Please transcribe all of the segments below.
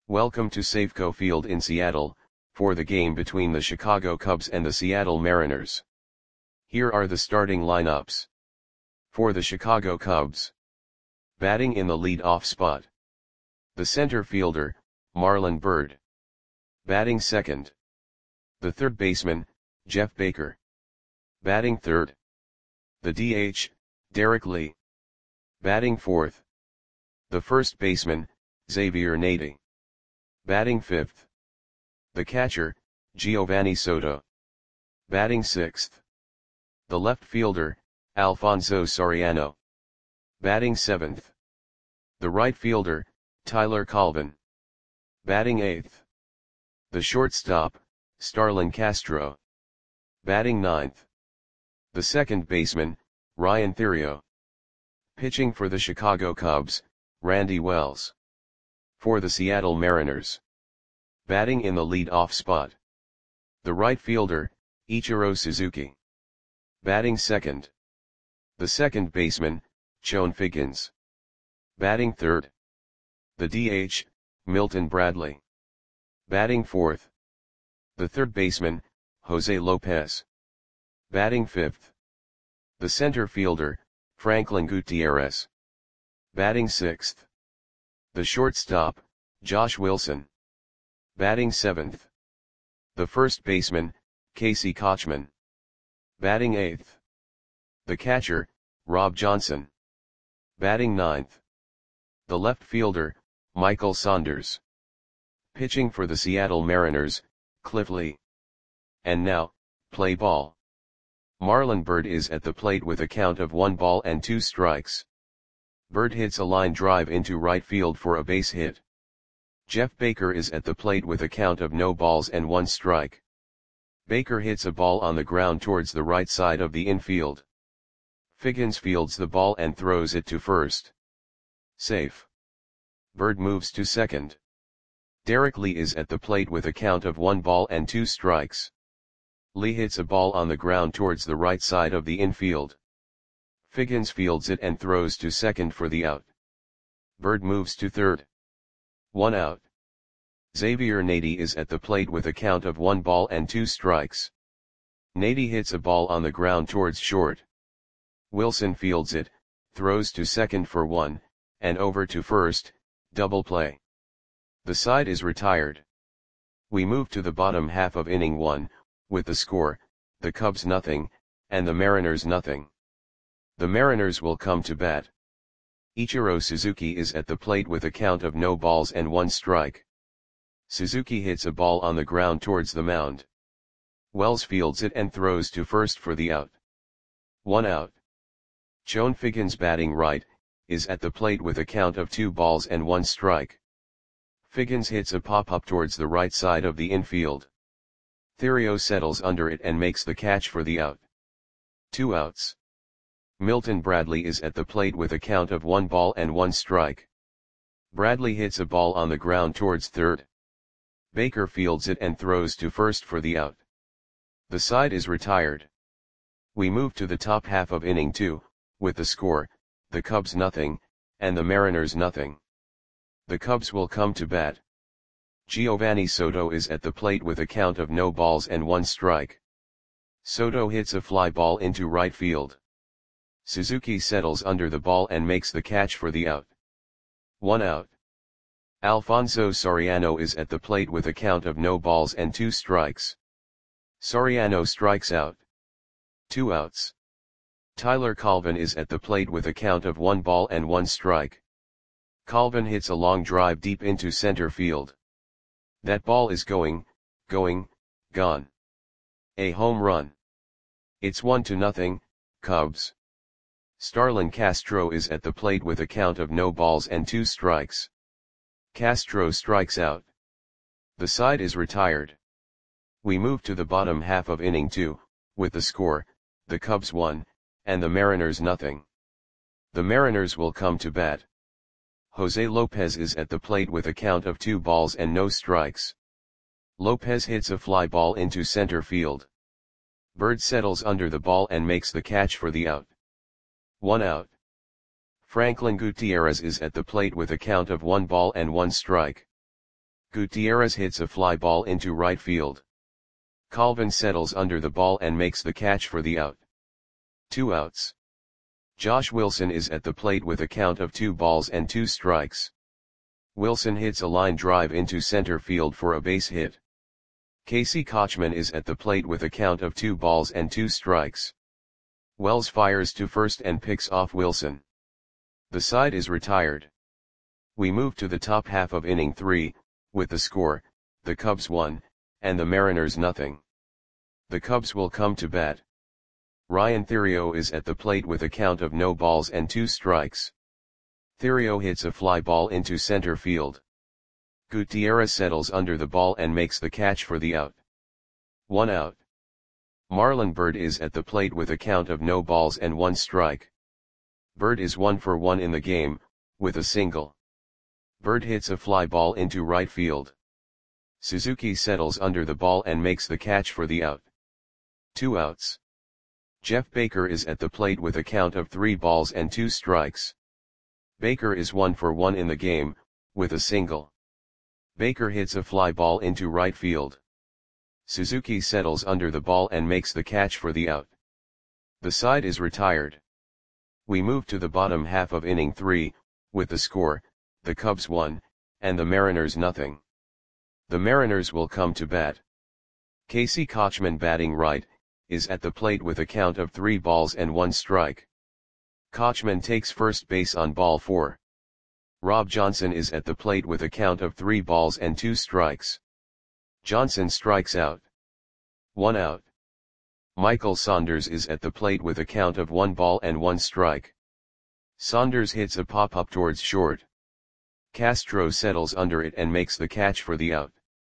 Welcome to Safeco Field in Seattle, for the game between the Chicago Cubs and the Seattle Mariners. Here are the starting lineups. For the Chicago Cubs. Batting in the lead-off spot. The center fielder, Marlon Byrd. Batting second. The third baseman, Jeff Baker. Batting third. The DH, Derek Lee. Batting fourth. The first baseman, Xavier Nady. Batting fifth. The catcher, Giovanni Soto. Batting sixth. The left fielder, Alfonso Soriano. Batting seventh. The right fielder, Tyler Colvin. Batting eighth. The shortstop, Starlin Castro. Batting ninth. The second baseman, Ryan Theriot. Pitching for the Chicago Cubs, Randy Wells. For the Seattle Mariners. Batting in the lead-off spot. The right fielder, Ichiro Suzuki. Batting second. The second baseman, Chone Figgins. Batting third. The DH, Milton Bradley. Batting fourth. The third baseman, Jose Lopez. Batting fifth. The center fielder, Franklin Gutierrez. Batting sixth. The shortstop, Josh Wilson. Batting seventh. The first baseman, Casey Kotchman. Batting eighth. The catcher, Rob Johnson. Batting ninth. The left fielder, Michael Saunders. Pitching for the Seattle Mariners, Cliff Lee. And now, play ball. Marlon Byrd is at the plate with a count of 1 ball and 2 strikes. Byrd hits a line drive into right field for a base hit. Jeff Baker is at the plate with a count of no balls and 1 strike. Baker hits a ball on the ground towards the right side of the infield. Figgins fields the ball and throws it to first. Safe. Byrd moves to second. Derek Lee is at the plate with a count of 1 ball and 2 strikes. Lee hits a ball on the ground towards the right side of the infield. Figgins fields it and throws to second for the out. Byrd moves to third. 1 out. Xavier Nady is at the plate with a count of 1 ball and 2 strikes. Nady hits a ball on the ground towards short. Wilson fields it, throws to second for 1, and over to first, double play. The side is retired. We move to the bottom half of inning 1, with the score, the Cubs nothing, and the Mariners nothing. The Mariners will come to bat. Ichiro Suzuki is at the plate with a count of no balls and 1 strike. Suzuki hits a ball on the ground towards the mound. Wells fields it and throws to first for the out. 1 out. Chone Figgins, batting right, is at the plate with a count of 2 balls and 1 strike. Figgins hits a pop-up towards the right side of the infield. Theriot settles under it and makes the catch for the out. 2 outs. Milton Bradley is at the plate with a count of 1 ball and 1 strike. Bradley hits a ball on the ground towards third. Baker fields it and throws to first for the out. The side is retired. We move to the top half of inning 2, with the score, the Cubs nothing, and the Mariners nothing. The Cubs will come to bat. Giovanni Soto is at the plate with a count of no balls and 1 strike. Soto hits a fly ball into right field. Suzuki settles under the ball and makes the catch for the out. 1 out. Alfonso Soriano is at the plate with a count of no balls and 2 strikes. Soriano strikes out. 2 outs. Tyler Colvin is at the plate with a count of 1 ball and 1 strike. Colvin hits a long drive deep into center field. That ball is gone. A home run. It's 1-0, Cubs. Starlin Castro is at the plate with a count of no balls and 2 strikes. Castro strikes out. The side is retired. We move to the bottom half of inning 2, with the score, the Cubs 1, and the Mariners nothing. The Mariners will come to bat. Jose Lopez is at the plate with a count of 2 balls and no strikes. Lopez hits a fly ball into center field. Byrd settles under the ball and makes the catch for the out. 1 out. Franklin Gutierrez is at the plate with a count of 1 ball and 1 strike. Gutierrez hits a fly ball into right field. Colvin settles under the ball and makes the catch for the out. 2 outs. Josh Wilson is at the plate with a count of 2 balls and 2 strikes. Wilson hits a line drive into center field for a base hit. Casey Kochman is at the plate with a count of 2 balls and 2 strikes. Wells fires to first and picks off Wilson. The side is retired. We move to the top half of inning 3, with the score, the Cubs 1, and the Mariners nothing. The Cubs will come to bat. Ryan Theriot is at the plate with a count of no balls and 2 strikes. Theriot hits a fly ball into center field. Gutierrez settles under the ball and makes the catch for the out. 1 out. Marlon Byrd is at the plate with a count of no balls and 1 strike. Byrd is 1 for 1 in the game, with a single. Byrd hits a fly ball into right field. Suzuki settles under the ball and makes the catch for the out. 2 outs. Jeff Baker is at the plate with a count of 3 balls and 2 strikes. Baker is 1 for 1 in the game, with a single. Baker hits a fly ball into right field. Suzuki settles under the ball and makes the catch for the out. The side is retired. We move to the bottom half of inning 3, with the score, the Cubs 1, and the Mariners nothing. The Mariners will come to bat. Casey Kochman, batting right, is at the plate with a count of 3 balls and 1 strike. Kochman takes first base on ball 4. Rob Johnson is at the plate with a count of 3 balls and 2 strikes. Johnson strikes out. 1 out. Michael Saunders is at the plate with a count of 1 ball and 1 strike. Saunders hits a pop-up towards short. Castro settles under it and makes the catch for the out.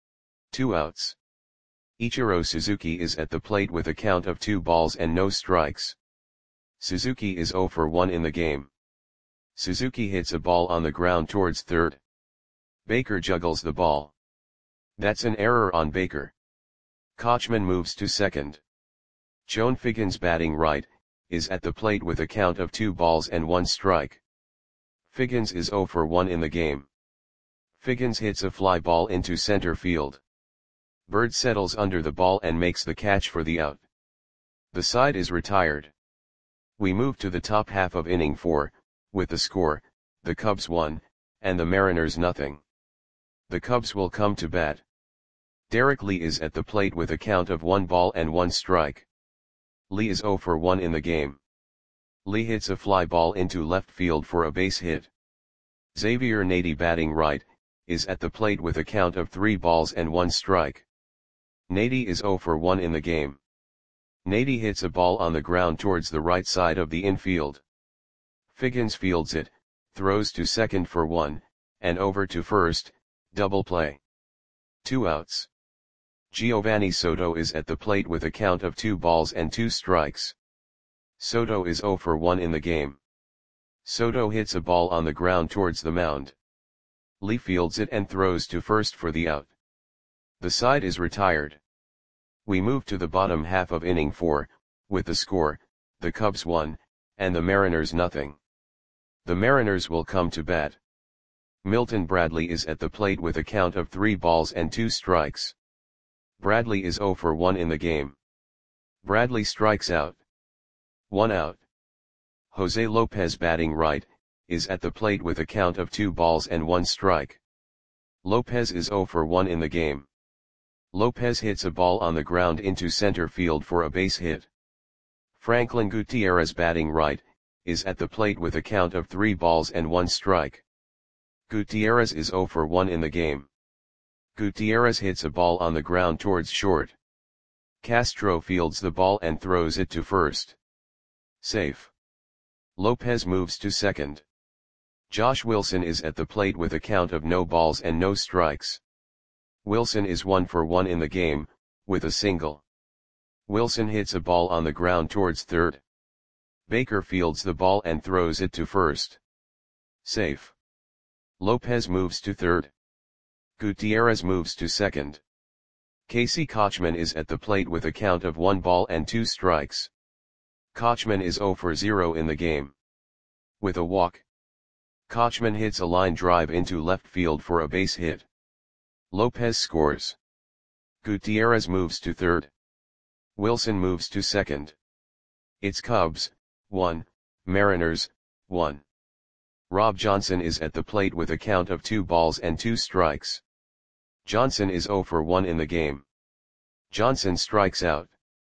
2 outs. Ichiro Suzuki is at the plate with a count of 2 balls and no strikes. Suzuki is 0 for 1 in the game. Suzuki hits a ball on the ground towards third. Baker juggles the ball. That's an error on Baker. Kochman moves to second. Joan Figgins, batting right, is at the plate with a count of 2 balls and 1 strike. Figgins is 0 for 1 in the game. Figgins hits a fly ball into center field. Byrd settles under the ball and makes the catch for the out. The side is retired. We move to the top half of inning 4, with the score, the Cubs 1, and the Mariners nothing. The Cubs will come to bat. Derek Lee is at the plate with a count of 1 ball and 1 strike. Lee is 0 for 1 in the game. Lee hits a fly ball into left field for a base hit. Xavier Nady, batting right, is at the plate with a count of 3 balls and 1 strike. Nady is 0 for 1 in the game. Nady hits a ball on the ground towards the right side of the infield. Figgins fields it, throws to second for 1, and over to first, double play. 2 outs. Giovanni Soto is at the plate with a count of 2 balls and 2 strikes. Soto is 0 for 1 in the game. Soto hits a ball on the ground towards the mound. Lee fields it and throws to first for the out. The side is retired. We move to the bottom half of inning 4, with the score, the Cubs 1, and the Mariners nothing. The Mariners will come to bat. Milton Bradley is at the plate with a count of 3 balls and 2 strikes. Bradley is 0 for 1 in the game. Bradley strikes out. 1 out. Jose Lopez, batting right, is at the plate with a count of 2 balls and 1 strike. Lopez is 0 for 1 in the game. Lopez hits a ball on the ground into center field for a base hit. Franklin Gutierrez, batting right, is at the plate with a count of 3 balls and 1 strike. Gutierrez is 0 for 1 in the game. Gutierrez hits a ball on the ground towards short. Castro fields the ball and throws it to first. Safe. Lopez moves to second. Josh Wilson is at the plate with a count of no balls and no strikes. Wilson is 1 for 1 in the game, with a single. Wilson hits a ball on the ground towards third. Baker fields the ball and throws it to first. Safe. Lopez moves to third. Gutierrez moves to second. Casey Kochman is at the plate with a count of 1 ball and 2 strikes. Kochman is 0 for 0 in the game. With a walk. Kochman hits a line drive into left field for a base hit. Lopez scores. Gutierrez moves to third. Wilson moves to second. It's Cubs, 1, Mariners, 1. Rob Johnson is at the plate with a count of 2 balls and 2 strikes. Johnson is 0 for 1 in the game. Johnson strikes out.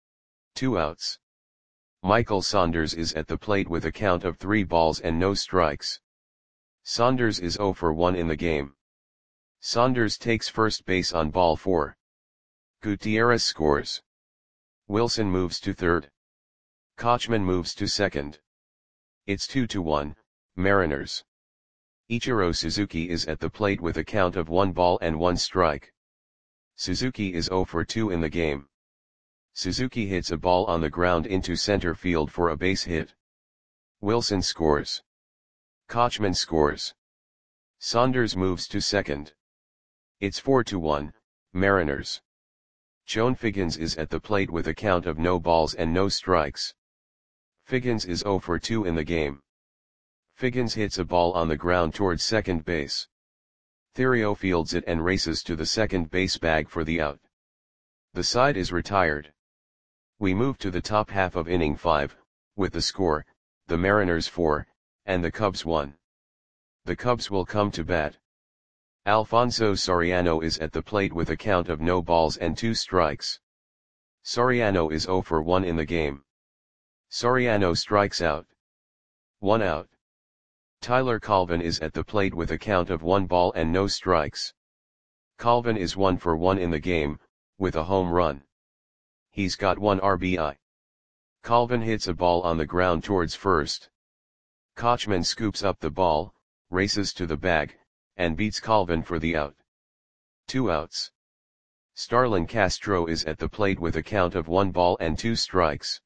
2 outs. Michael Saunders is at the plate with a count of 3 balls and no strikes. Saunders is 0 for 1 in the game. Saunders takes first base on ball 4. Gutierrez scores. Wilson moves to third. Kochman moves to second. It's 2-1, Mariners. Ichiro Suzuki is at the plate with a count of 1 ball and 1 strike. Suzuki is 0 for 2 in the game. Suzuki hits a ball on the ground into center field for a base hit. Wilson scores. Kochman scores. Saunders moves to second. It's 4-1, Mariners. Joan Figgins is at the plate with a count of no balls and no strikes. Figgins is 0 for 2 in the game. Figgins hits a ball on the ground towards second base. Theriot fields it and races to the second base bag for the out. The side is retired. We move to the top half of inning 5, with the score, the Mariners 4, and the Cubs 1. The Cubs will come to bat. Alfonso Soriano is at the plate with a count of no balls and 2 strikes. Soriano is 0 for 1 in the game. Soriano strikes out. 1 out. Tyler Colvin is at the plate with a count of 1 ball and no strikes. Colvin is 1 for 1 in the game, with a home run. He's got 1 RBI. Colvin hits a ball on the ground towards first. Kochman scoops up the ball, races to the bag, and beats Colvin for the out. 2 outs. Starlin Castro is at the plate with a count of 1 ball and 2 strikes.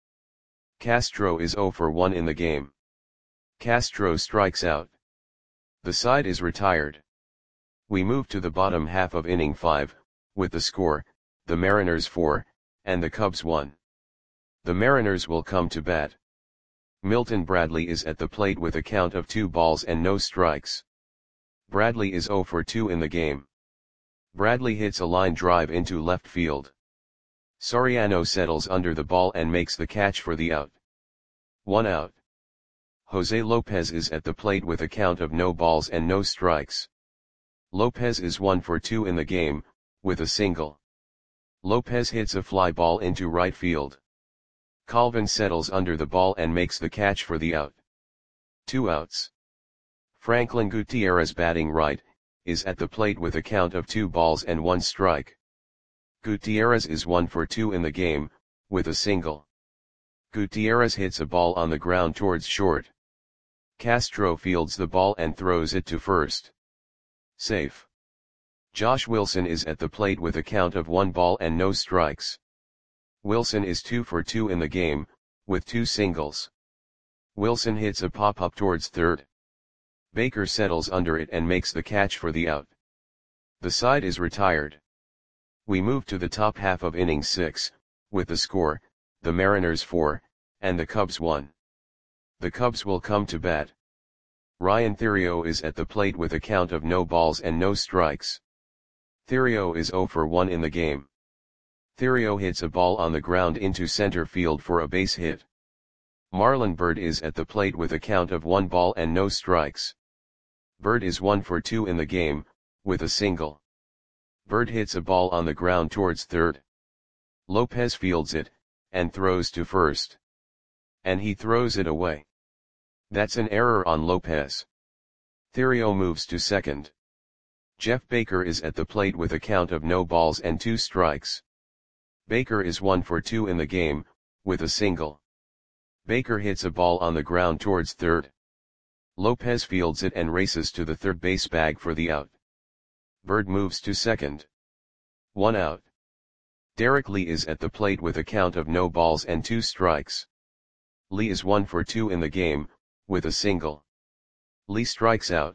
Castro is 0 for 1 in the game. Castro strikes out. The side is retired. We move to the bottom half of inning 5, with the score, the Mariners 4, and the Cubs 1. The Mariners will come to bat. Milton Bradley is at the plate with a count of 2 balls and no strikes. Bradley is 0 for 2 in the game. Bradley hits a line drive into left field. Soriano settles under the ball and makes the catch for the out. 1 out. Jose Lopez is at the plate with a count of no balls and no strikes. Lopez is 1 for 2 in the game, with a single. Lopez hits a fly ball into right field. Colvin settles under the ball and makes the catch for the out. 2 outs. Franklin Gutierrez, batting right, is at the plate with a count of 2 balls and 1 strike. Gutierrez is 1 for 2 in the game, with a single. Gutierrez hits a ball on the ground towards short. Castro fields the ball and throws it to first. Safe. Josh Wilson is at the plate with a count of 1 ball and no strikes. Wilson is 2 for 2 in the game, with 2 singles. Wilson hits a pop-up towards third. Baker settles under it and makes the catch for the out. The side is retired. We move to the top half of inning 6, with the score, the Mariners 4, and the Cubs 1. The Cubs will come to bat. Ryan Theriot is at the plate with a count of no balls and no strikes. Theriot is 0 for 1 in the game. Theriot hits a ball on the ground into center field for a base hit. Marlon Byrd is at the plate with a count of 1 ball and no strikes. Byrd is 1 for 2 in the game, with a single. Byrd hits a ball on the ground towards third. Lopez fields it, and throws to first. And he throws it away. That's an error on Lopez. Theriot moves to second. Jeff Baker is at the plate with a count of no balls and 2 strikes. Baker is 1 for 2 in the game, with a single. Baker hits a ball on the ground towards third. Lopez fields it and races to the third base bag for the out. Byrd moves to second. 1 out. Derek Lee is at the plate with a count of no balls and 2 strikes. Lee is 1 for 2 in the game, with a single. Lee strikes out.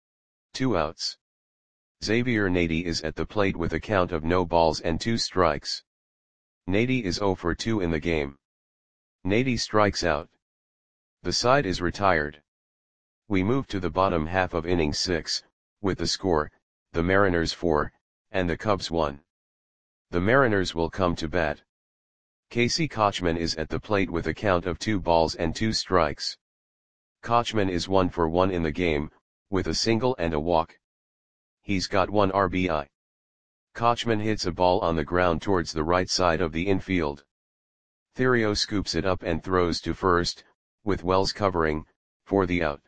2 outs. Xavier Nady is at the plate with a count of no balls and 2 strikes. Nady is 0 for 2 in the game. Nady strikes out. The side is retired. We move to the bottom half of inning 6, with the score, the Mariners 4, and the Cubs 1. The Mariners will come to bat. Casey Kotchman is at the plate with a count of 2 balls and 2 strikes. Kotchman is 1 for 1 in the game, with a single and a walk. He's got 1 RBI. Kotchman hits a ball on the ground towards the right side of the infield. Theriot scoops it up and throws to first, with Wells covering, for the out.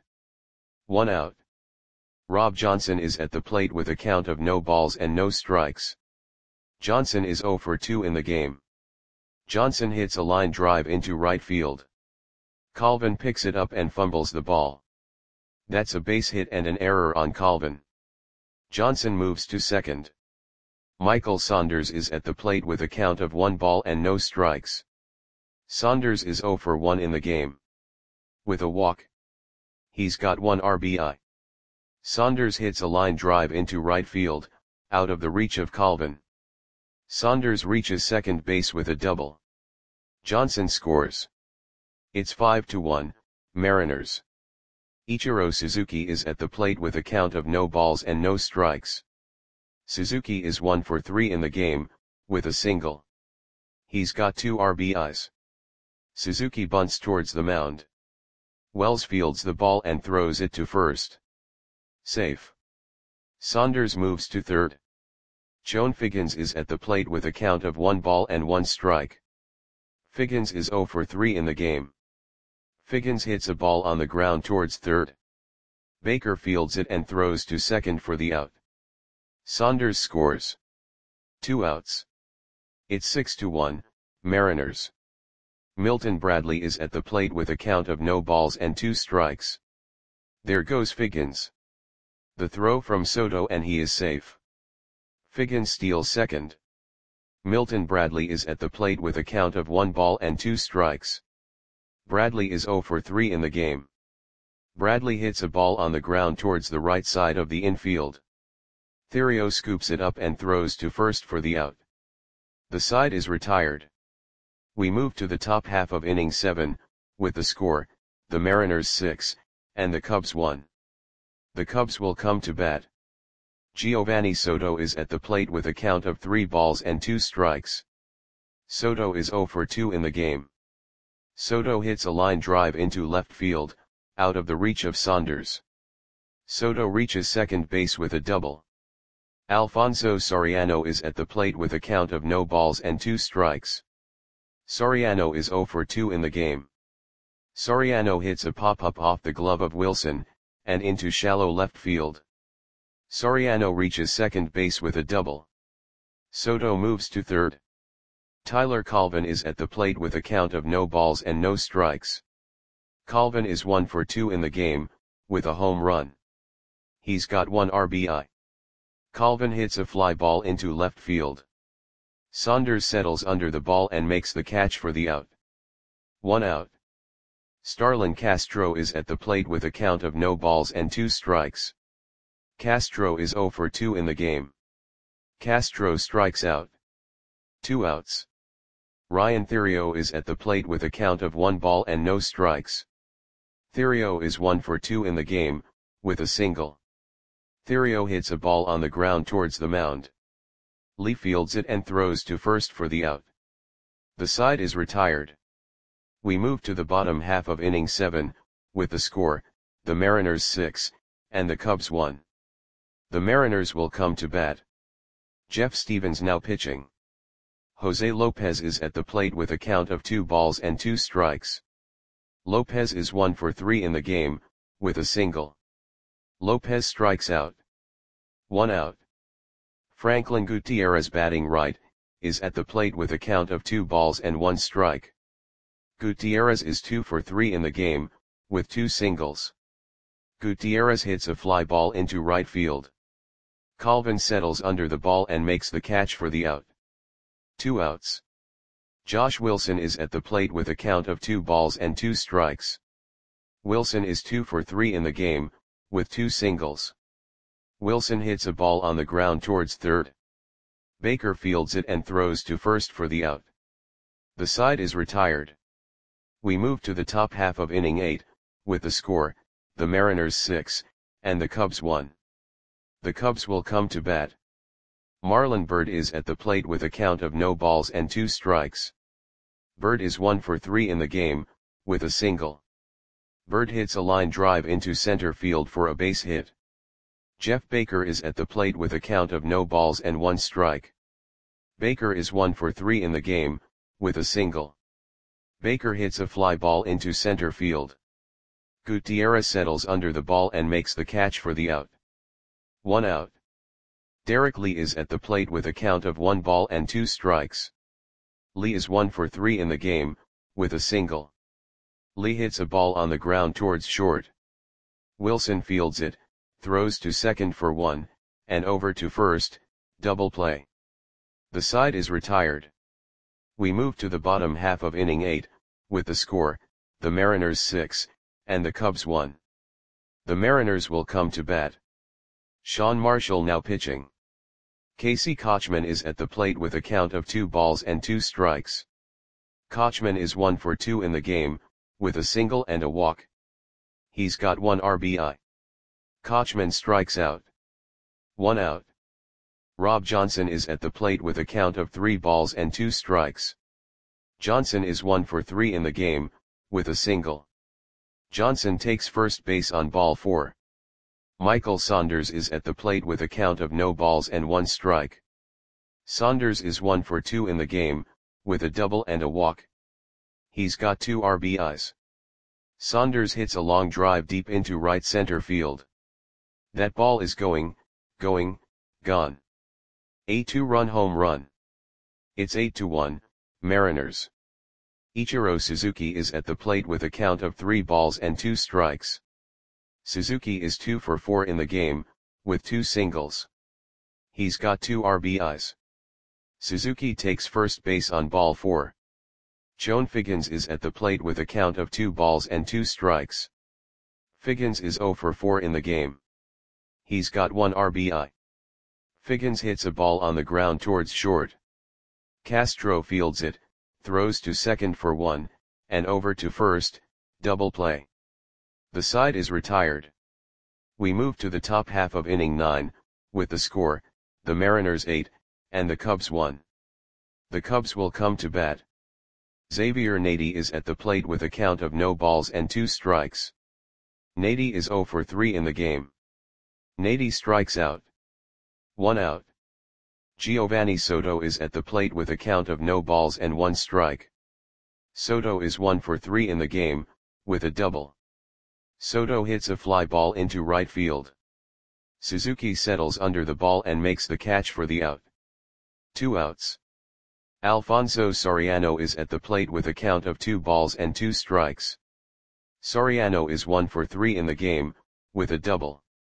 1 out. Rob Johnson is at the plate with a count of no balls and no strikes. Johnson is 0 for 2 in the game. Johnson hits a line drive into right field. Colvin picks it up and fumbles the ball. That's a base hit and an error on Colvin. Johnson moves to second. Michael Saunders is at the plate with a count of 1 ball and no strikes. Saunders is 0 for 1 in the game. With a walk. He's got 1 RBI. Saunders hits a line drive into right field, out of the reach of Colvin. Saunders reaches second base with a double. Johnson scores. It's 5-1, Mariners. Ichiro Suzuki is at the plate with a count of no balls and no strikes. Suzuki is 1 for 3 in the game, with a single. He's got 2 RBIs. Suzuki bunts towards the mound. Wells fields the ball and throws it to first. Safe. Saunders moves to third. Joan Figgins is at the plate with a count of 1 ball and 1 strike. Figgins is 0 for 3 in the game. Figgins hits a ball on the ground towards third. Baker fields it and throws to second for the out. Saunders scores. 2 outs. It's 6-1, Mariners. Milton Bradley is at the plate with a count of no balls and 2 strikes. There goes Figgins. The throw from Soto and he is safe. Figgins steals second. Milton Bradley is at the plate with a count of 1 ball and 2 strikes. Bradley is 0 for 3 in the game. Bradley hits a ball on the ground towards the right side of the infield. Theriot scoops it up and throws to first for the out. The side is retired. We move to the top half of inning 7, with the score, the Mariners 6, and the Cubs 1. The Cubs will come to bat. Giovanni Soto is at the plate with a count of 3 balls and 2 strikes. Soto is 0 for 2 in the game. Soto hits a line drive into left field, out of the reach of Saunders. Soto reaches second base with a double. Alfonso Soriano is at the plate with a count of no balls and 2 strikes. Soriano is 0 for 2 in the game. Soriano hits a pop-up off the glove of Wilson, and into shallow left field. Soriano reaches second base with a double. Soto moves to third. Tyler Colvin is at the plate with a count of no balls and no strikes. Colvin is 1 for 2 in the game, with a home run. He's got 1 RBI. Colvin hits a fly ball into left field. Saunders settles under the ball and makes the catch for the out. 1 out. Starlin Castro is at the plate with a count of no balls and 2 strikes. Castro is 0 for 2 in the game. Castro strikes out. 2 outs. Ryan Theriot is at the plate with a count of 1 ball and no strikes. Theriot is 1 for 2 in the game, with a single. Theriot hits a ball on the ground towards the mound. Lee fields it and throws to first for the out. The side is retired. We move to the bottom half of inning 7, with the score, the Mariners 6, and the Cubs 1. The Mariners will come to bat. Jeff Stevens now pitching. Jose Lopez is at the plate with a count of 2 balls and 2 strikes. Lopez is 1 for 3 in the game, with a single. Lopez strikes out. 1 out. Franklin Gutierrez batting right, is at the plate with a count of 2 balls and 1 strike. Gutierrez is 2 for 3 in the game, with 2 singles. Gutierrez hits a fly ball into right field. Colvin settles under the ball and makes the catch for the out. 2 outs. Josh Wilson is at the plate with a count of 2 balls and 2 strikes. Wilson is 2 for 3 in the game, with 2 singles. Wilson hits a ball on the ground towards third. Baker fields it and throws to first for the out. The side is retired. We move to the top half of inning 8, with the score, the Mariners 6, and the Cubs 1. The Cubs will come to bat. Marlon Byrd is at the plate with a count of no balls and 2 strikes. Byrd is 1 for 3 in the game, with a single. Byrd hits a line drive into center field for a base hit. Jeff Baker is at the plate with a count of no balls and 1 strike. Baker is 1 for 3 in the game, with a single. Baker hits a fly ball into center field. Gutierrez settles under the ball and makes the catch for the out. 1 out. Derek Lee is at the plate with a count of 1 ball and 2 strikes. Lee is 1 for 3 in the game, with a single. Lee hits a ball on the ground towards short. Wilson fields it, throws to second for 1, and over to first, double play. The side is retired. We move to the bottom half of inning 8, with the score, the Mariners 6, and the Cubs 1. The Mariners will come to bat. Sean Marshall now pitching. Casey Kotchman is at the plate with a count of 2 balls and 2 strikes. Kotchman is 1 for 2 in the game, with a single and a walk. He's got 1 RBI. Kotchman strikes out. 1 out. Rob Johnson is at the plate with a count of 3 balls and 2 strikes. Johnson is 1 for 3 in the game, with a single. Johnson takes first base on ball 4. Michael Saunders is at the plate with a count of no balls and 1 strike. Saunders is 1 for 2 in the game, with a double and a walk. He's got 2 RBIs. Saunders hits a long drive deep into right center field. That ball is gone. A 2-run home run. It's 8-1, Mariners. Ichiro Suzuki is at the plate with a count of 3 balls and 2 strikes. Suzuki is 2 for 4 in the game, with 2 singles. He's got 2 RBIs. Suzuki takes first base on ball 4. Joan Figgins is at the plate with a count of 2 balls and 2 strikes. Figgins is 0 for 4 in the game. He's got 1 RBI. Figgins hits a ball on the ground towards short. Castro fields it, throws to second for 1, and over to first, double play. The side is retired. We move to the top half of inning 9, with the score, the Mariners 8, and the Cubs 1. The Cubs will come to bat. Xavier Nady is at the plate with a count of no balls and 2 strikes. Nady is 0 for 3 in the game. Nady strikes out. 1 out. Giovanni Soto is at the plate with a count of no balls and 1 strike. Soto is 1 for 3 in the game, with a double. Soto hits a fly ball into right field. Suzuki settles under the ball and makes the catch for the out. 2 outs. Alfonso Soriano is at the plate with a count of 2 balls and 2 strikes. Soriano is 1 for 3 in the game, with a double.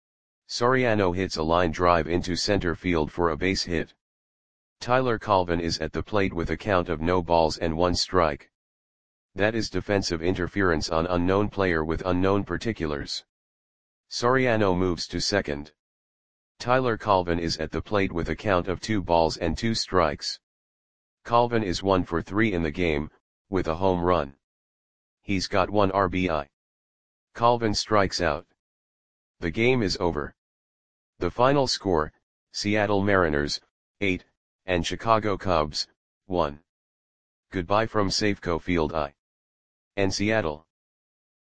Soriano hits a line drive into center field for a base hit. Tyler Colvin is at the plate with a count of no balls and 1 strike. That is defensive interference on unknown player with unknown particulars. Soriano moves to second. Tyler Colvin is at the plate with a count of 2 balls and 2 strikes. Colvin is 1 for 3 in the game, with a home run. He's got 1 RBI. Colvin strikes out. The game is over. The final score, Seattle Mariners, 8, and Chicago Cubs, 1. Goodbye from Safeco Field I. And Seattle.